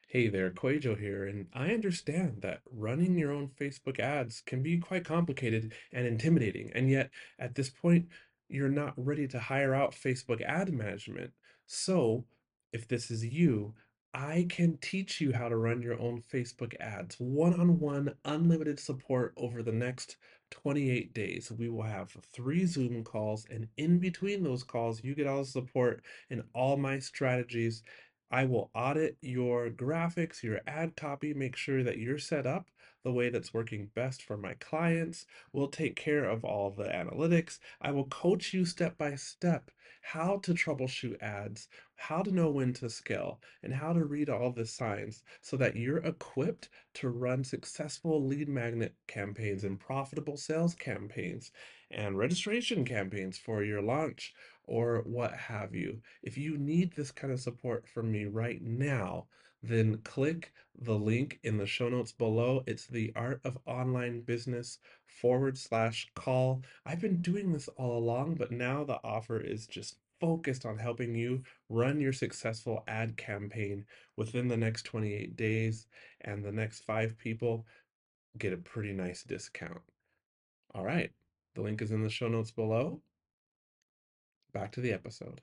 Hey there, Quajo here, and I understand that running your own Facebook ads can be quite complicated and intimidating, and yet at this point, you're not ready to hire out Facebook ad management. So, if this is you, I can teach you how to run your own Facebook ads, one-on-one, unlimited support over the next 28 days. We will have 3 Zoom calls, and in between those calls, you get all the support and all my strategies. I will audit your graphics, your ad copy, make sure that you're set up the way that's working best for my clients. We'll take care of all the analytics. I will coach you step by step how to troubleshoot ads, how to know when to scale, and how to read all the signs so that you're equipped to run successful lead magnet campaigns and profitable sales campaigns and registration campaigns for your launch or what have you. If you need this kind of support from me right now, then click the link in the show notes below. It's the Art of Online Business /call. I've been doing this all along, but now the offer is just focused on helping you run your successful ad campaign within the next 28 days, and the next 5 people get a pretty nice discount. All right, the link is in the show notes below. Back to the episode.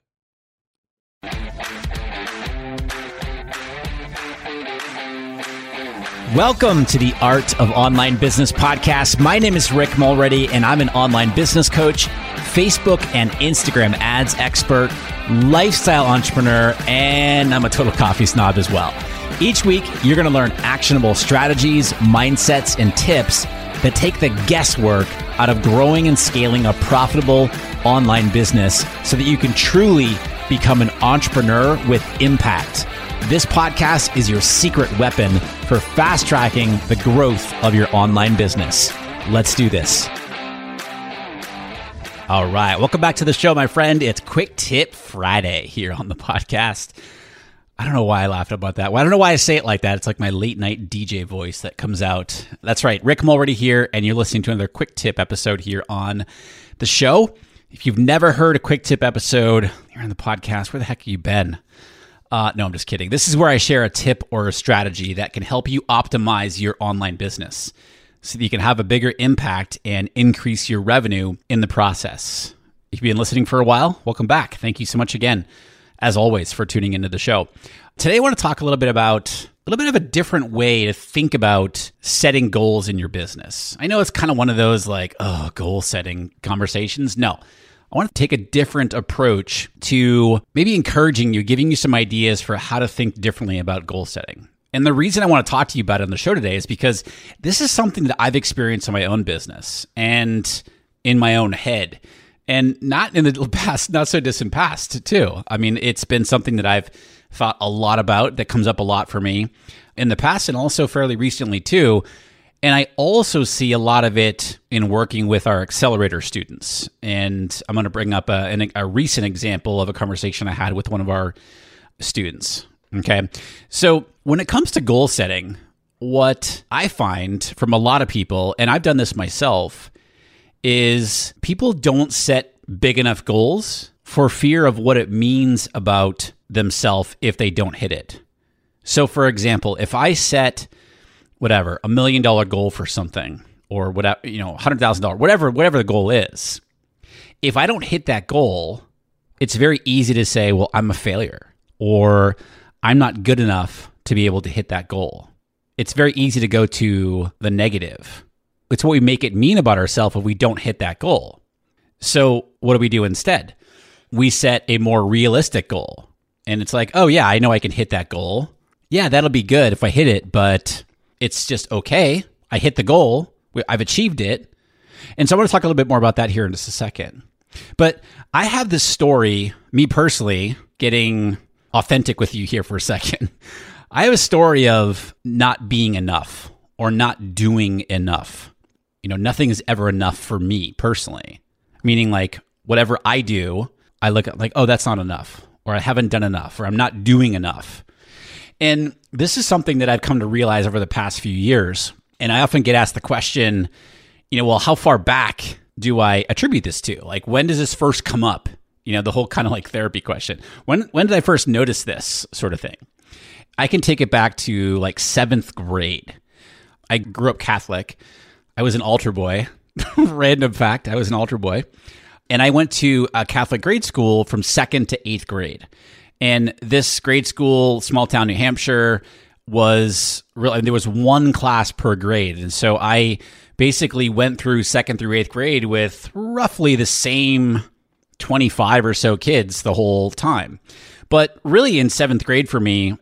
Welcome to the Art of Online Business podcast. My name is Rick Mulready, and I'm an online business coach, Facebook and Instagram ads expert, lifestyle entrepreneur, and I'm a total coffee snob as well. Each week, you're going to learn actionable strategies, mindsets, and tips that take the guesswork out of growing and scaling a profitable online business so that you can truly become an entrepreneur with impact. This podcast is your secret weapon for fast-tracking the growth of your online business. Let's do this. All right. Welcome back to the show, my friend. It's Quick Tip Friday here on the podcast. I don't know why I laughed about that. Well, I don't know why I say it like that. It's like my late night DJ voice that comes out. That's right. Rick Mulready here, and you're listening to another Quick Tip episode here on the show. If you've never heard a Quick Tip episode here on the podcast, where the heck have you been? No, I'm just kidding. This is where I share a tip or a strategy that can help you optimize your online business so that you can have a bigger impact and increase your revenue in the process. If you've been listening for a while, welcome back. Thank you so much again, as always, for tuning into the show. Today, I want to talk a little bit of a different way to think about setting goals in your business. I know it's kind of one of those goal setting conversations. No. I want to take a different approach to maybe encouraging you, giving you some ideas for how to think differently about goal setting. And the reason I want to talk to you about it on the show today is because this is something that I've experienced in my own business and in my own head, and not in the past, not so distant past too. I mean, it's been something that I've thought a lot about, that comes up a lot for me in the past and also fairly recently too. And I also see a lot of it in working with our accelerator students. And I'm going to bring up a recent example of a conversation I had with one of our students. Okay. So when it comes to goal setting, what I find from a lot of people, and I've done this myself, is people don't set big enough goals for fear of what it means about themselves if they don't hit it. So for example, if I set $1 million goal for something, or whatever, $100,000, whatever the goal is. If I don't hit that goal, it's very easy to say, well, I'm a failure, or I'm not good enough to be able to hit that goal. It's very easy to go to the negative. It's what we make it mean about ourselves if we don't hit that goal. So what do we do instead? We set a more realistic goal. And it's like, oh yeah, I know I can hit that goal. Yeah, that'll be good if I hit it, but it's just okay. I hit the goal. I've achieved it. And so I want to talk a little bit more about that here in just a second. But I have this story, me personally, getting authentic with you here for a second. I have a story of not being enough or not doing enough. Nothing is ever enough for me personally. Meaning like whatever I do, I look at like, oh, that's not enough, or I haven't done enough, or I'm not doing enough. And this is something that I've come to realize over the past few years. And I often get asked the question, well, how far back do I attribute this to? Like, when does this first come up? The whole kind of like therapy question. When did I first notice this sort of thing? I can take it back to like 7th grade. I grew up Catholic. I was an altar boy. Random fact, I was an altar boy. And I went to a Catholic grade school from 2nd to 8th grade. And this grade school, small town New Hampshire, was really, there was one class per grade. And so I basically went through 2nd through 8th grade with roughly the same 25 or so kids the whole time. But really in 7th grade for me,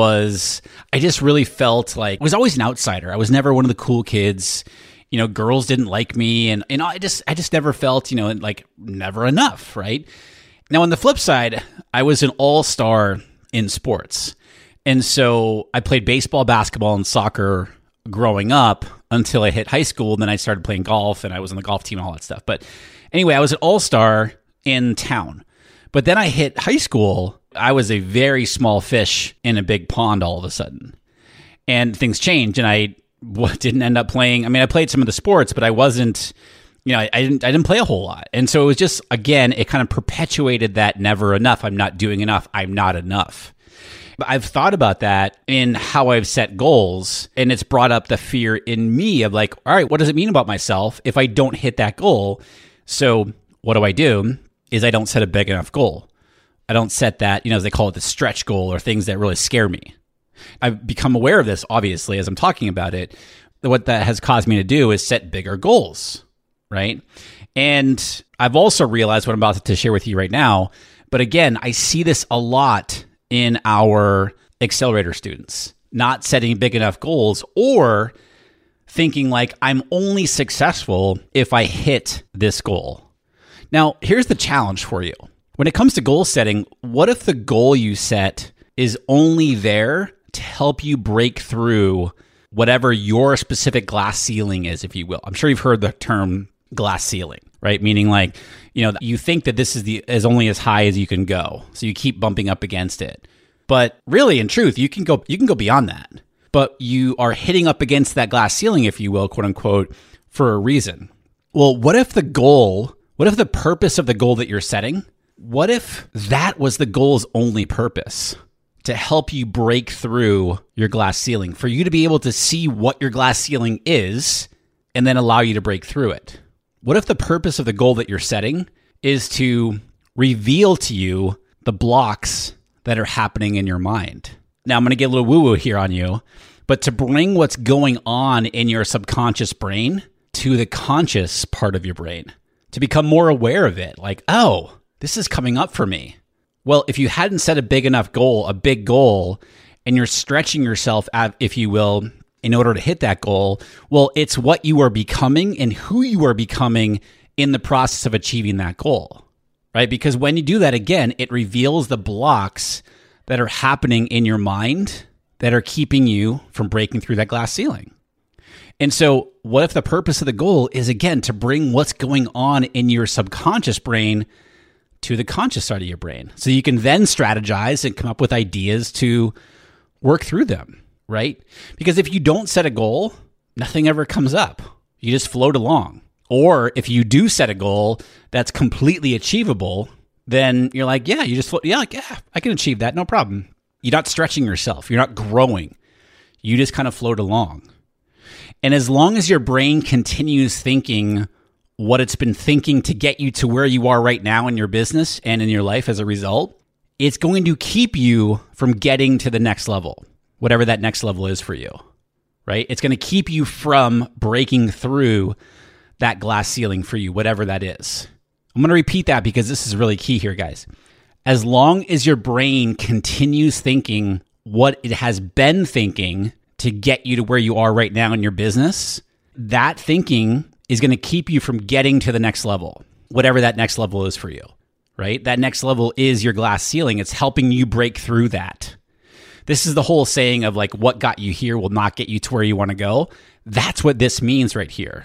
I just really felt like I was always an outsider. I was never one of the cool kids. Girls didn't like me. And I just never felt, like never enough, right? Now, on the flip side, I was an all-star in sports. And so I played baseball, basketball, and soccer growing up until I hit high school. And then I started playing golf, and I was on the golf team and all that stuff. But anyway, I was an all-star in town. But then I hit high school. I was a very small fish in a big pond all of a sudden. And things changed, and I didn't end up playing. I mean, I played some of the sports, but I wasn't, I didn't play a whole lot. And so it was just, again, it kind of perpetuated that never enough. I'm not doing enough. I'm not enough. But I've thought about that in how I've set goals, and it's brought up the fear in me of like, all right, what does it mean about myself if I don't hit that goal? So what do? Is I don't set a big enough goal. I don't set that, as they call it, the stretch goal, or things that really scare me. I've become aware of this, obviously, as I'm talking about it. What that has caused me to do is set bigger goals, right? And I've also realized what I'm about to share with you right now. But again, I see this a lot in our accelerator students, not setting big enough goals or thinking like I'm only successful if I hit this goal. Now, here's the challenge for you. When it comes to goal setting, what if the goal you set is only there to help you break through whatever your specific glass ceiling is, if you will? I'm sure you've heard the term glass ceiling, right? Meaning like, you think that this is only as high as you can go. So you keep bumping up against it. But really, in truth, you can go beyond that. But you are hitting up against that glass ceiling, if you will, quote unquote, for a reason. Well, what if the purpose of the goal that you're setting, what if that was the goal's only purpose? To help you break through your glass ceiling, for you to be able to see what your glass ceiling is and then allow you to break through it. What if the purpose of the goal that you're setting is to reveal to you the blocks that are happening in your mind? Now, I'm going to get a little woo-woo here on you, but to bring what's going on in your subconscious brain to the conscious part of your brain, to become more aware of it, like, oh, this is coming up for me. Well, if you hadn't set a big goal, and you're stretching yourself out, if you will, in order to hit that goal, well, it's what you are becoming and who you are becoming in the process of achieving that goal, right? Because when you do that, again, it reveals the blocks that are happening in your mind that are keeping you from breaking through that glass ceiling. And so what if the purpose of the goal is, again, to bring what's going on in your subconscious brain to the conscious side of your brain, so you can then strategize and come up with ideas to work through them, right? Because if you don't set a goal, nothing ever comes up. You just float along. Or if you do set a goal that's completely achievable, then you're like, yeah, you just float. Yeah, I can achieve that. No problem. You're not stretching yourself. You're not growing. You just kind of float along. And as long as your brain continues thinking what it's been thinking to get you to where you are right now in your business and in your life as a result, it's going to keep you from getting to the next level, whatever that next level is for you, right? It's going to keep you from breaking through that glass ceiling for you, whatever that is. I'm going to repeat that because this is really key here, guys. As long as your brain continues thinking what it has been thinking to get you to where you are right now in your business, that thinking is going to keep you from getting to the next level, whatever that next level is for you, right? That next level is your glass ceiling. It's helping you break through that. This is the whole saying of like, what got you here will not get you to where you want to go. That's what this means right here.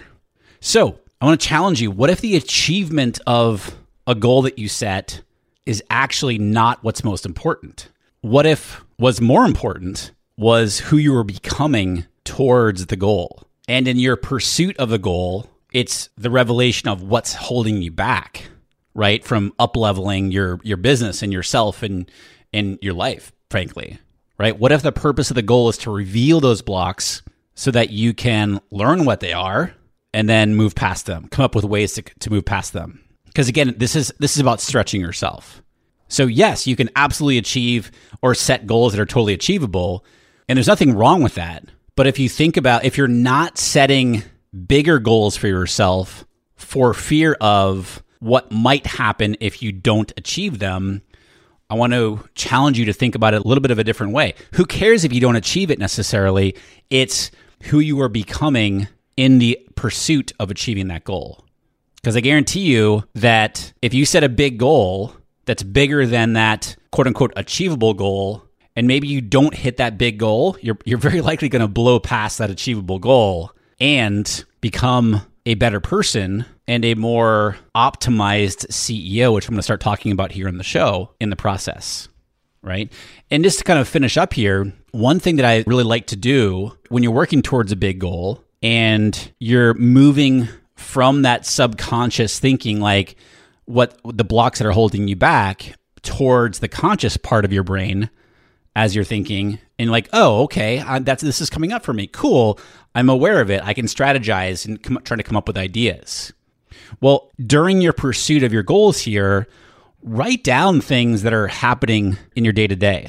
So I want to challenge you. What if the achievement of a goal that you set is actually not what's most important? What if what's more important was who you were becoming towards the goal? And in your pursuit of the goal, it's the revelation of what's holding you back, right? From up-leveling your business and yourself and your life, frankly, right? What if the purpose of the goal is to reveal those blocks so that you can learn what they are and then move past them, come up with ways to move past them? Because again, this is about stretching yourself. So yes, you can absolutely achieve or set goals that are totally achievable, and there's nothing wrong with that. But if you think about, if you're not setting bigger goals for yourself for fear of what might happen if you don't achieve them, I want to challenge you to think about it a little bit of a different way. Who cares if you don't achieve it necessarily? It's who you are becoming in the pursuit of achieving that goal. Because I guarantee you that if you set a big goal that's bigger than that quote unquote achievable goal, and maybe you don't hit that big goal, you're very likely going to blow past that achievable goal and become a better person and a more optimized CEO, which I'm going to start talking about here in the show in the process, right? And just to kind of finish up here, one thing that I really like to do when you're working towards a big goal and you're moving from that subconscious thinking, like what the blocks that are holding you back, towards the conscious part of your brain as you're thinking, and like, oh, okay, this is coming up for me. Cool. I'm aware of it. I can strategize and try to come up with ideas. Well, during your pursuit of your goals here, write down things that are happening in your day to day.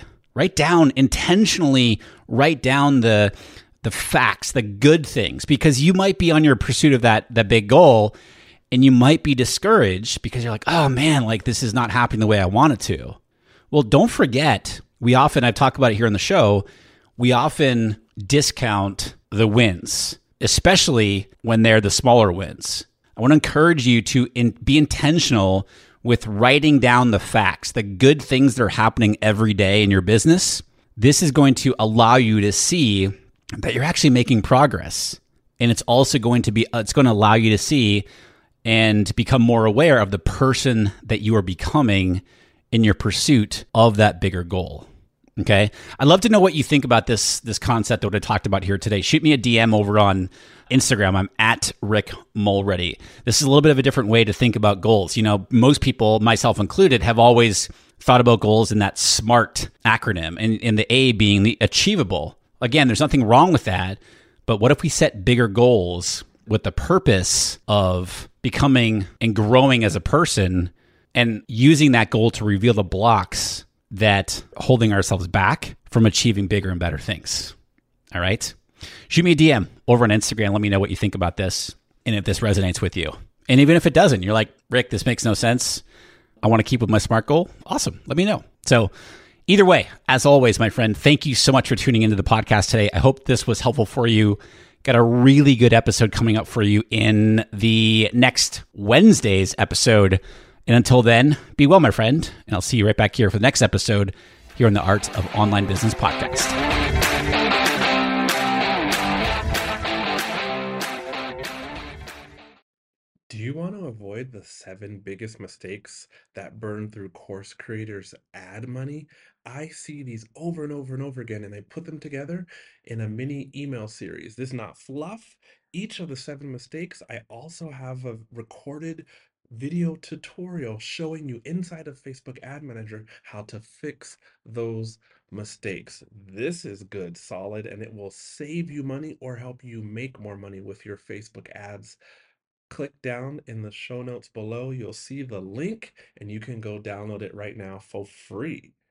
Intentionally write down the facts, the good things, because you might be on your pursuit of that big goal and you might be discouraged because you're like, oh man, like this is not happening the way I want it to. Well, don't forget, I've talked about it here on the show, we often discount the wins, especially when they're the smaller wins. I want to encourage you to be intentional with writing down the facts, the good things that are happening every day in your business. This is going to allow you to see that you're actually making progress. And it's also going to allow you to see and become more aware of the person that you are becoming in your pursuit of that bigger goal. Okay. I'd love to know what you think about this concept that I talked about here today. Shoot me a DM over on Instagram. I'm at Rick Mulready. This is a little bit of a different way to think about goals. You know, most people, myself included, have always thought about goals in that SMART acronym, and the A being the achievable. Again, there's nothing wrong with that, but what if we set bigger goals with the purpose of becoming and growing as a person and using that goal to reveal the blocks that holding ourselves back from achieving bigger and better things? All right. Shoot me a DM over on Instagram. Let me know what you think about this and if this resonates with you. And even if it doesn't, you're like, Rick, this makes no sense. I want to keep with my SMART goal. Awesome. Let me know. So either way, as always, my friend, thank you so much for tuning into the podcast today. I hope this was helpful for you. Got a really good episode coming up for you in the next Wednesday's episode. And until then, be well, my friend. And I'll see you right back here for the next episode here on the Art of Online Business podcast. Do you want to avoid the 7 biggest mistakes that burn through course creators' ad money? I see these over and over and over again, and I put them together in a mini email series. This is not fluff. Each of the 7 mistakes, I also have a recorded video tutorial showing you inside of Facebook Ad Manager how to fix those mistakes. This is good, solid, and it will save you money or help you make more money with your Facebook ads. Click down in the show notes below. You'll see the link and you can go download it right now for free.